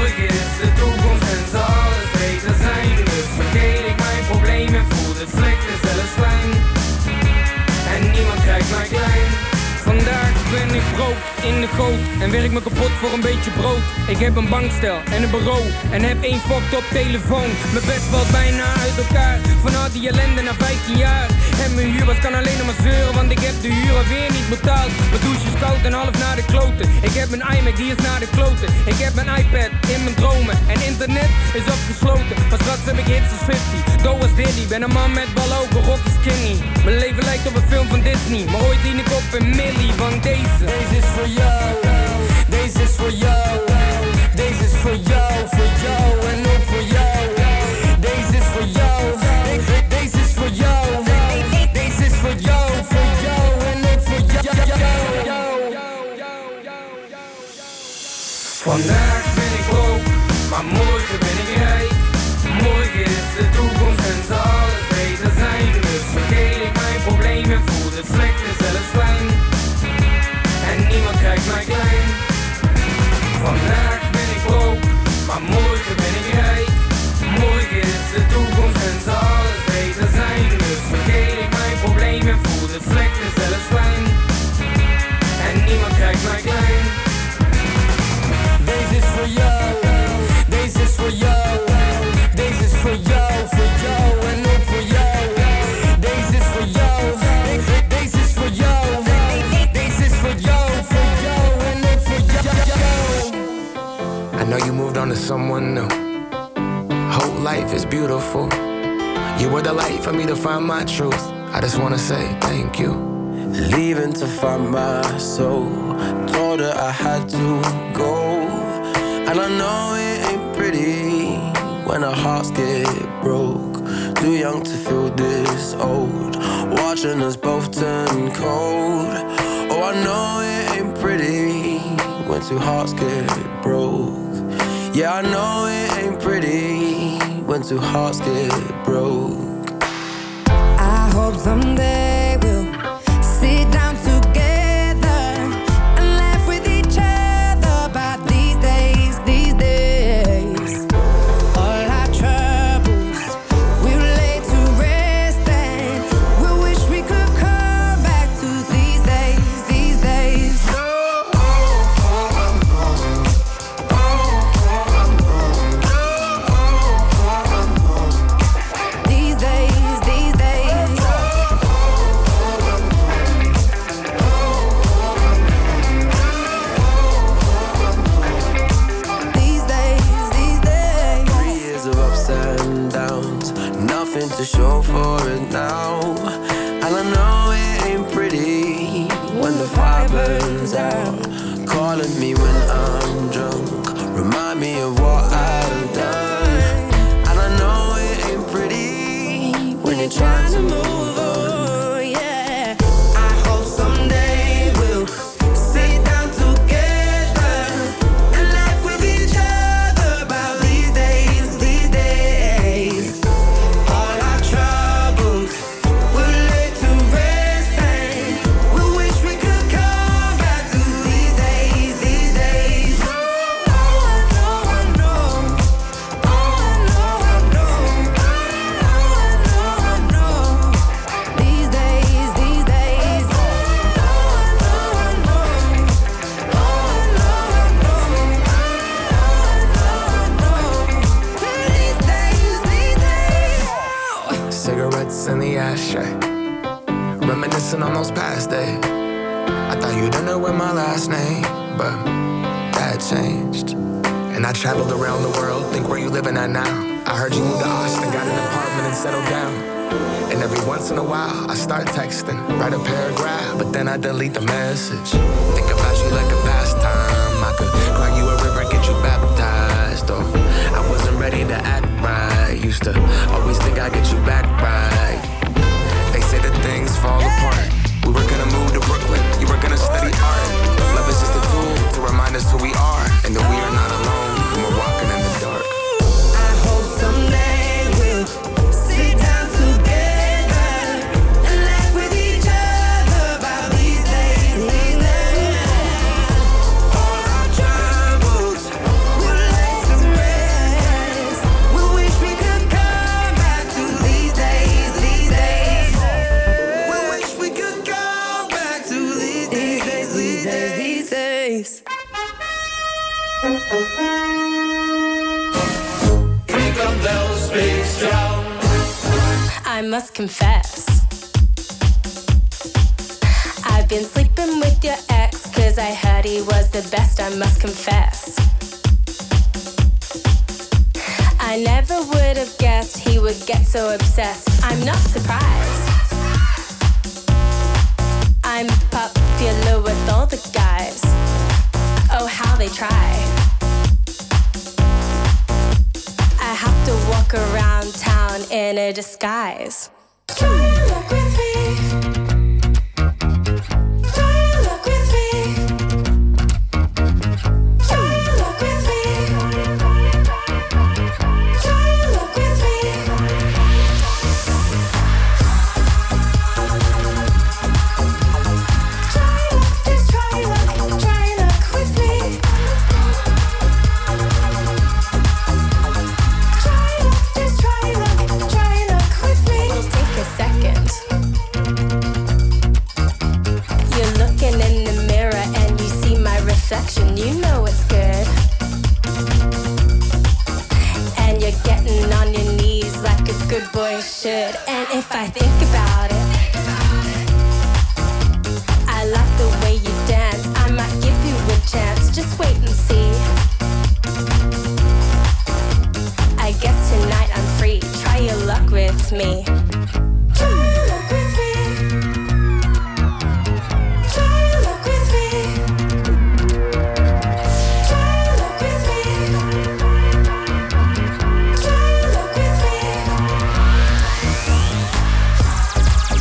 [SPEAKER 18] ben ik brood in de goot en werk me kapot voor een beetje brood. Ik heb een bankstel en een bureau en heb één fucked op telefoon. Mijn bed valt bijna uit elkaar, van al die ellende na vijftien jaar. En mijn huurbaas kan alleen nog maar zeuren, want ik heb de huur alweer niet betaald. Mijn douche is koud en half naar de kloten. Ik heb mijn iMac, die is naar de kloten. Ik heb mijn iPad in mijn dromen en internet is afgesloten. Maar straks heb ik hits als vijftig, Doe als Diddy. Ben een man met ballogen, rock is skinny. Mijn leven lijkt op een film van Disney, maar ooit dien ik op een millie van deze.
[SPEAKER 17] Deze is voor jou, deze is voor jou. Deze is voor jou, voor jou en ook voor jou. Deze is voor jou, deze is voor jou. Deze is voor jou, voor jou en ook voor jou.
[SPEAKER 18] Vandaag ben ik broke, maar morgen ben ik rijk. Morgen is de toekomst en zal alles beter zijn. Dus vergeet ik mijn probleem en voel het slecht en zelfs fijn. En niemand krijgt mij klein. Vandaag ben ik broke, maar morgen ben ik rijk. Morgen is de toekomst en zal alles beter zijn. Dus vergeet ik mijn probleem en voel het slecht en zelfs fijn. En niemand krijgt mij klein.
[SPEAKER 17] Deze is voor jou, deze is voor jou. Deze is voor jou, voor jou en ook voor jou. Deze is voor jou, deze is voor jou. Deze is voor jou, voor jou en ook voor jou.
[SPEAKER 19] I know you moved on to someone new. Whole life is beautiful. You were the light for me to find my truth. I just wanna say thank you.
[SPEAKER 20] Leaving to find my soul. Told her I had to go. And I know it ain't pretty when our hearts get broke. Too young to feel this old. Watching us both turn cold. Oh, I know it ain't pretty when two hearts get broke. Yeah, I know it ain't pretty when two hearts get broke.
[SPEAKER 21] I hope someday we'll sit down together and laugh with each other about these days, these days. All our troubles we'll lay to rest and we wish we could come back to these days, these days. These days, these days. These days, these days.
[SPEAKER 20] Three years of ups and downs. Nothing to show for it now. And I know it ain't pretty when the fire burns out. Calling me when I'm drunk. Remind me of what I've done. And I know it ain't pretty when you're trying to move on.
[SPEAKER 21] Yeah, I hope someday we'll sit down together and laugh with each other about these days, these days. All our troubles we'll lay to rest and we wish we could come back to these days, these days. Oh, I know, I know. Oh, I know, I know. Oh, I know, I know. These days, these days. Oh, I know, I know. Oh, I know, I know. Oh, I know, I know. These days, these days.
[SPEAKER 19] Cigarettes in the ashtray, reminiscing on those past days. I thought you didn't know my last name, but that changed. And I traveled around the world, think where you living at now. I heard you moved to Austin, got an apartment and settled down. And every once in a while, I start texting, write a paragraph, but then I delete the message. Think about you like a pastime. I could cry you a river, get you baptized. Or I wasn't ready to act right. Used to always think I'd get you back right. They say that things fall apart. We were gonna move to Brooklyn, you were gonna study art. Love is just a tool to remind us who we are, and that we are not alone when we're walking in the dark.
[SPEAKER 21] I hope someday we'll sit down together and laugh with each other about these days, these days. All our troubles we'll lay to rest. We wish we could come back to these days. space.
[SPEAKER 17] Frikandel speciaal.
[SPEAKER 6] I must confess, I've been sleeping with your ex, cause I heard he was the best, I must confess. I never would have guessed he would get so obsessed. I'm not surprised. I'm popular with all the guys. Oh, how they try. I have to walk around town in a disguise. Try and look with me. Try and look with me. Try and look with me. Try and look with me. Try look, just try look, try and look with me. Try look, just try look, try and look with me. It'll take a second. You're looking in the mirror and you see my reflection. You know it's good. And you're getting on your knees like a good boy should. And if I think about it, I like the way you dance. I might give you a chance. Just wait and see. I guess tonight I'm free. Try your luck with me. Try your luck with me. Try your luck with me. Try your luck with me. Try your luck with me.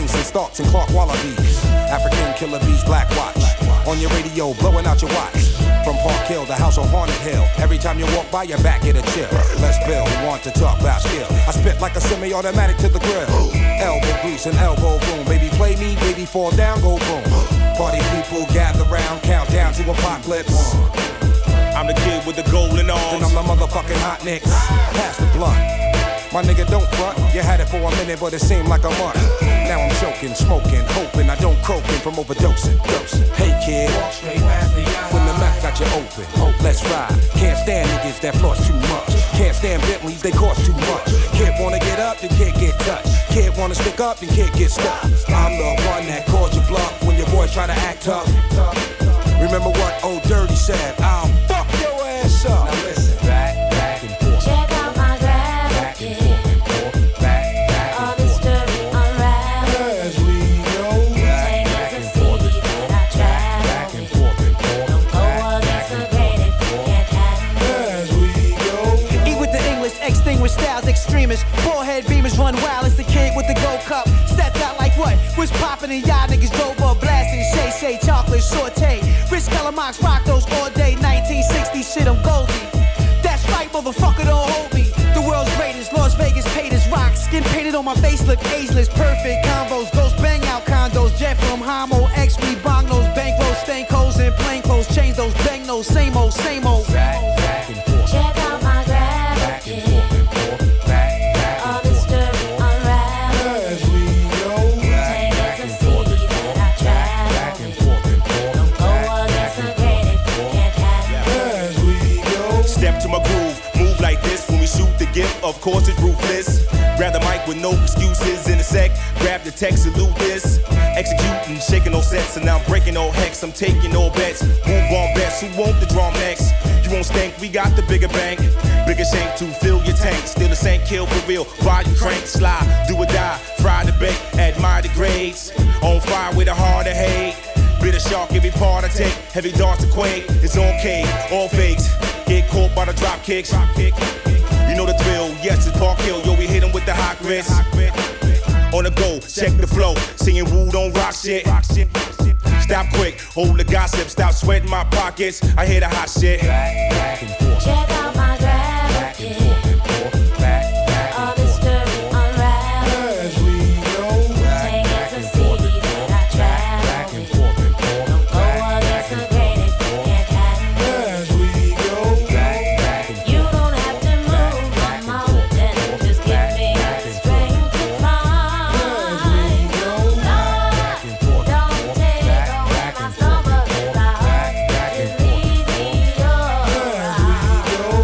[SPEAKER 1] things and stalks and Clark wallabies. African killer bees, black watch. On your radio, blowing out your watch. From Park Hill to House on Haunted Hill. Every time you walk by, your back get a chill. Let's build, we want to talk about skill. I spit like a semi-automatic to the grill. Elbow grease and elbow boom. Baby play me, baby fall down, go boom. Party people gather round, count down to apocalypse.
[SPEAKER 22] I'm the kid with the golden arms.
[SPEAKER 1] And I'm the motherfucking hot nicks. Pass the blunt. My nigga don't front. You had it for a minute, but it seemed like a month. Now I'm choking, smoking, hoping I don't croaking from overdosing. Hey kid, when the mouth got you open, let's ride. Can't stand niggas that floss too much. Can't stand Bentleys, they cost too much. Kid wanna get up, then kid get touched. Kid wanna stick up, then kid get stuck. I'm the one that calls you bluff when your boys try to act tough. Remember what old Dirty said? I'll fuck your ass up. Now listen, back, back and forth.
[SPEAKER 16] Check out my gravity. All this story unraveled.
[SPEAKER 1] As we go,
[SPEAKER 16] Take us a city that I travel. Don't go against the grain if you can't handle.
[SPEAKER 1] as we go.
[SPEAKER 23] Eat with the English, extinguish styles, extremists. Forehead beamers run wild, it's the kid with the gold cup. Stepped out like what? What's poppin' and y'all niggas drove up blasting. Shay Shay, chocolate, saute. Rich Calamox, rock those all day. nineteen sixty shit, I'm Goldie. That's right, motherfucker, don't hold me. The world's greatest, Las Vegas paid as rock. Skin painted on my face, look ageless. Perfect combos, ghost bang out condos. Jet from Homo, X, we bong those bankrolls, stank holes in plain clothes. Change those bang those, same old, same old.
[SPEAKER 16] Check out my gravity. All this story unraveled.
[SPEAKER 1] As we go,
[SPEAKER 16] Take us a city that I travel. Don't go against the grain if you can't handle.
[SPEAKER 1] as we go.
[SPEAKER 22] Step to my groove, move like this when we shoot the gift. Of course it's ruthless. Grab the mic with no excuses in a sec. Grab the text, salute this. Executing, shaking all sets, and now I'm breaking all hex. I'm taking all bets. Move on bets. Who want the drum next? You won't stink. We got the bigger bank, bigger shank to fill your tank. Still the same kill for real. Ride you crank, slide, do or die. Fry the bake, admire the grades. On fire with a heart of hate. Bitter shark, every part I take. Heavy darts to quake. It's on K, all fakes. Get caught by the drop kicks. You know the drill, yes, it's Park Hill. Yo, we hit him with the hot grits. On the go, check the flow. Singing woo, don't rock shit. Stop quick, hold the gossip. Stop sweating my pockets. I hear the hot shit.
[SPEAKER 16] Check out my gravity. All this story unraveled.
[SPEAKER 1] As we go,
[SPEAKER 16] Take us a city that I travel. Don't go against the grain if you can't handle.
[SPEAKER 1] as we go.
[SPEAKER 16] You don't have to move my mountain. Just give me the strength to climb. Lord, don't take away my stomach if I just leave me alright.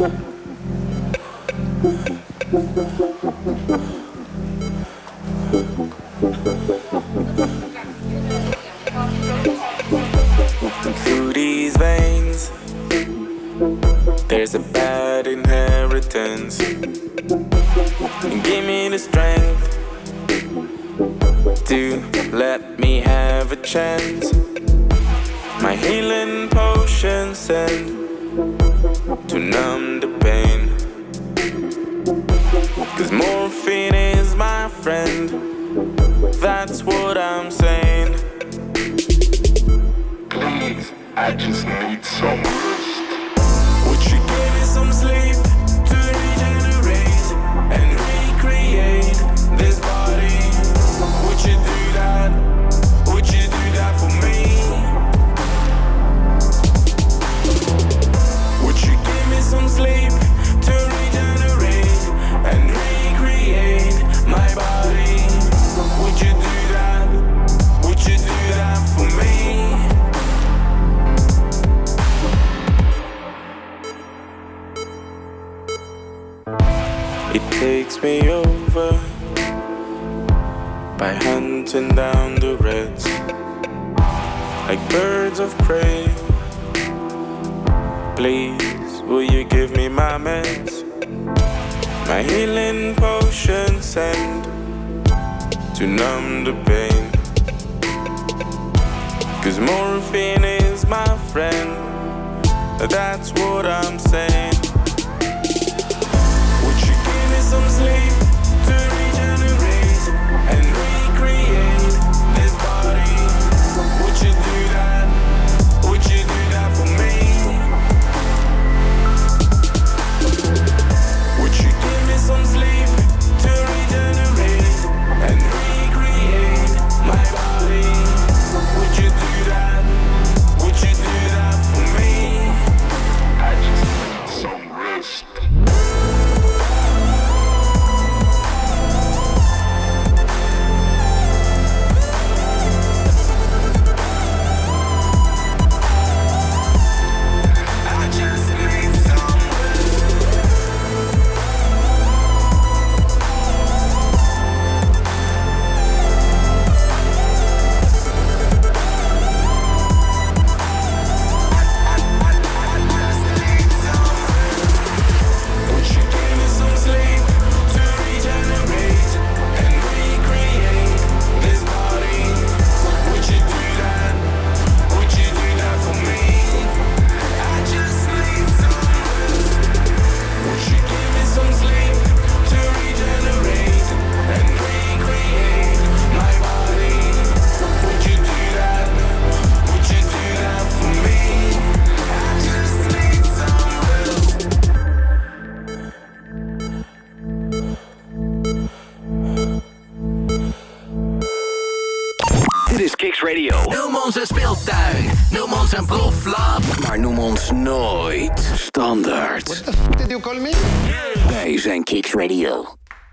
[SPEAKER 20] Through these veins, there's a bad inheritance. Give me the strength to let me have a chance. My healing potion sent to numb the pain. Cause morphine is my friend, that's what I'm saying.
[SPEAKER 2] Please, I just need some rest.
[SPEAKER 20] Would you give me some sleep to regenerate and recreate this body? Would you do that? Would you do that for me? Would you give me some sleep to regenerate and recreate my body? Would you do that? Would you do that for me? It takes me over by hunting down the reds like birds of prey. Please, will you give me my meds? My healing potion sent to numb the pain. Cause morphine is my friend, that's what I'm saying. Would you give me some sleep to regenerate and recreate this body? Would you do that? Would you do that for me? Would you give me some sleep to regenerate and recreate my body? Would you do that? Would you do that for me?
[SPEAKER 2] I just need some rest.
[SPEAKER 7] Noem ons een speeltuin, noem ons een proeflab, maar noem ons nooit standaard. What the f*** did you call me? Wij zijn Kicks Radio.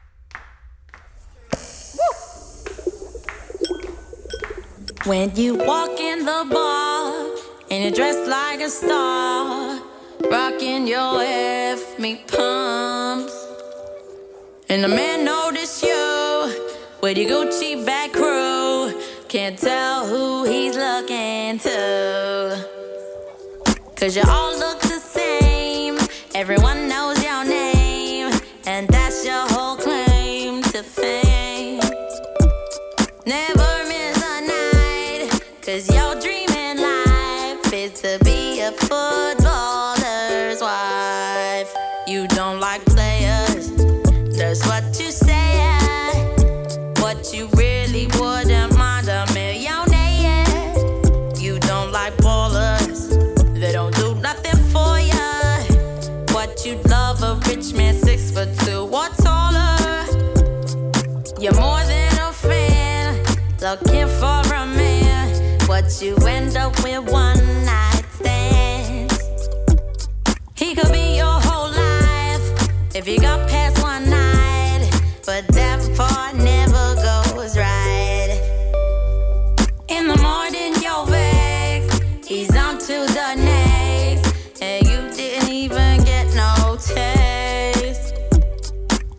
[SPEAKER 8] When you walk in the bar and you're dressed like a star, rocking your F me pumps, and the man notice you with your Gucci back crew. Can't tell who he's looking to, cause you all look the same. Everyone knows your name, and that's your whole claim to fame. Never miss a night, cause your dream in life is to be a footballer's wife. You don't like players, that's what you say. What you really wouldn't mind a millionaire. You don't like ballers, they don't do nothing for ya. What you love a rich man six foot two or taller. You're more than a fan, looking for a man. What you end up with one night stands. He could be your whole life if you got past one night, but that part never goes right. In the morning you're vexed, he's on to the next, and you didn't even get no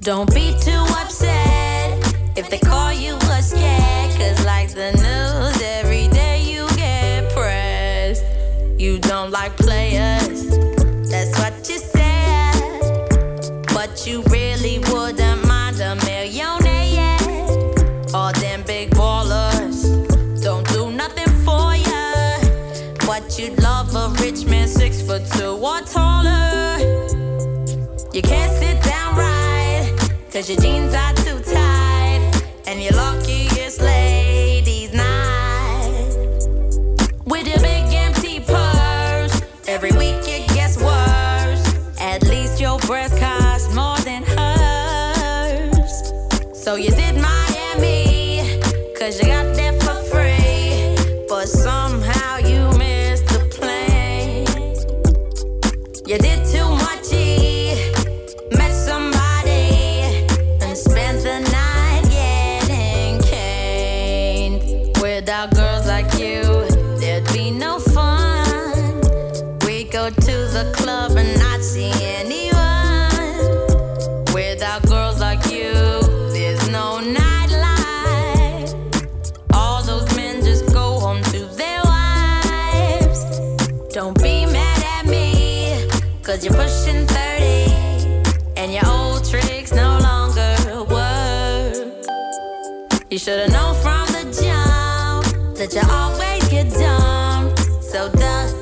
[SPEAKER 8] Don't be too upset if they call you a scat. Cause like the news, every day you get pressed. You don't like players, that's what you said. But you really wouldn't mind a millionaire. All them big ballers don't do nothing for ya. But you'd love a rich man six foot two or taller. You can't sit down right, cause your jeans are too tight. And you're lucky it's ladies' night. With your big empty purse, every week it gets worse. At least your breast costs more than hers. So you did Miami, cause you got there for free. But somehow you missed the plane. You did too much E, met somebody, and spent the night getting caned. Without girls like you, there'd be no fun. We go to the club and not see anyone. Without girls like you, there's no nightlife. All those men just go home to their wives. Don't be mad at me, cause you're pushing thirty and your old tricks no longer work. You should've known from the jump that you always get dumped. So dust